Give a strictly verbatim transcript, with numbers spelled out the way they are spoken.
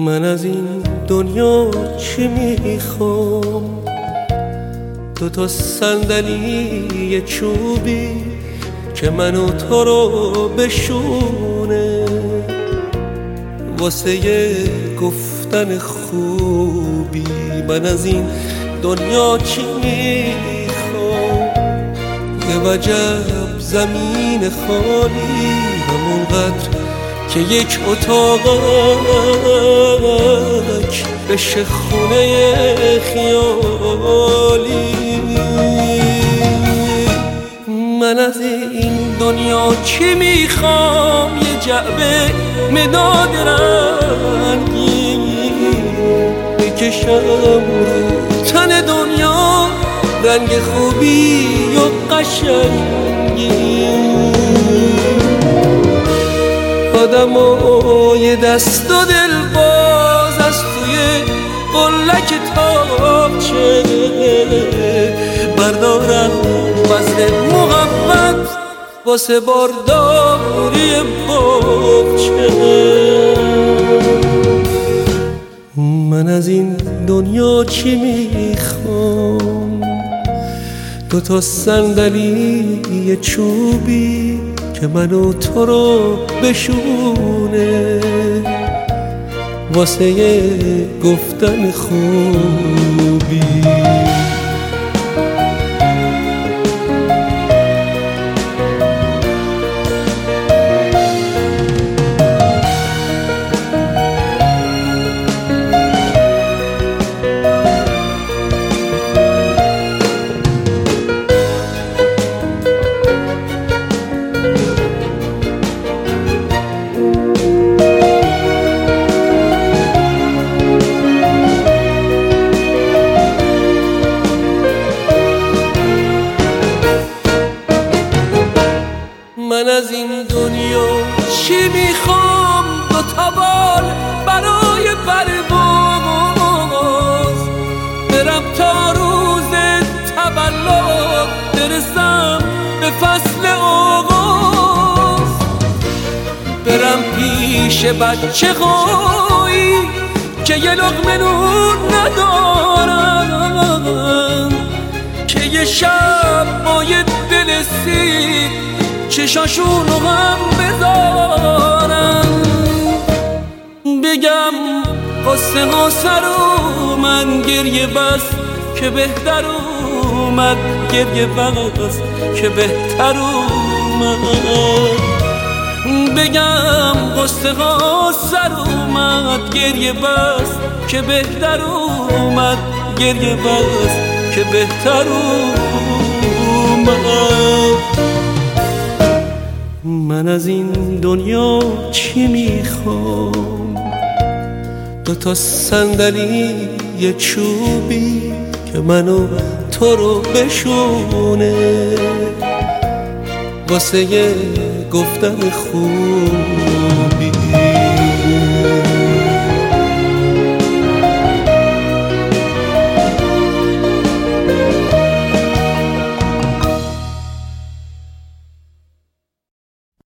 من از این دنیا چی میخوام؟ دو تا صندلی چوبی که منو تو رو بشونه، واسه گفتن خوبی. من از این دنیا چی میخوام؟ یه وجب زمین خالی، همونقدر که یک اتاقک بشه خونه خیالی. من از این دنیا چی میخوام؟ یه جعبه مداد رنگی بکشم رو تن دنیا، رنگ خوبی و قشنگی. آدمای دست و دل باز از توی قلک تاقچه بردارم وزن محبت واسه بارداری باغچه. من از این دنیا چی میخوام؟ دو تا صندلی چوبی که منو تو رو بشونه، واسه گفتن خوبی. من از این دنیا چی میخوام؟ دو تا بال برای پرواز، برم تا روز تولد برسم به فصل آغاز، برم پیش بچه هایی که یه لقمه نون ندارن، که یه شب با یه دل سیر چشاشونو هم بذارم، بگم قصه ها سر اومد گریه بس که بهتر اومد، گریه بس که بهتر اومد. بگم قصه ها سر اومد گریه بس که بهتر اومد، گریه بس که بهتر اومد. من از این دنیا چی میخوام؟ دو تا صندلی یه چوبی که منو تو رو بشونه، واسه گفتن خوبی.